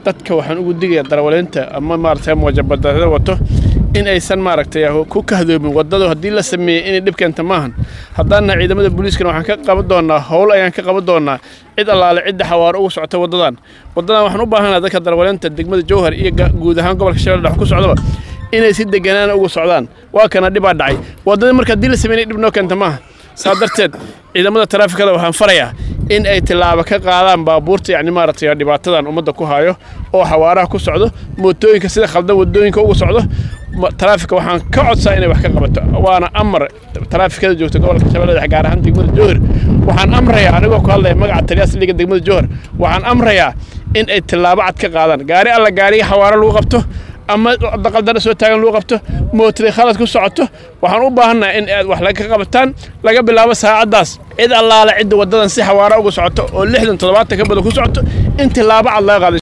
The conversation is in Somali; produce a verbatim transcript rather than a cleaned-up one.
dadka waxaan ugu digayaa darawaliinta ama maartay muwajabada wato in aysan maaragtay ku kahdoomin wadada hadii la sameeyay in dhibkeenta maahan hadana ciidamada booliiska waxaan ka qaban doonaa howl ayaan ka qaban doonaa cid allaale cid xawaar ugu socota wadadan wadadan waxaan u baahanahay dadka darawaliinta degmada Jowhar iyo guud ahaan gobolka Shabeelle ku socdo inay si deganaan ugu socdaan waa kana dhib dhacay wadada marka hadii la sameeyay dhib noo keenta maahan saadarteed ciidamada taraafikada waxaan farayaa in ay tilaabo ka qaadaan baabuurta yani maaragtay dhibaatadan umada ku haayo oo xawaaraha ku socdo mootooyinka sida khaldan wadooyinka ugu socdo taraafika waxaan ka codsaa inay wax ka qabato waana amar taraafikada joogta gobolka Shabeelle gaar ahaan degmada Jowhar waxaan amrayaa anigoo ku hadlay magaca taliyaha saldhigga degmada Jowhar waxaan amrayaa in ay tilaabo cad ka qaadaan gaari alla gaari xawaaro lagu qabto ama daqaldana soo taagan lagu qabto mootada khalad ku socoto waxaan u baahanahay in aad wax laga qabataan laga bilaabo saacadaas cid allaale cid wadadan si xawaaro ugu socoto oo lixdan toddobaatan ka badan ku socoto in tilaabo cad laga qaado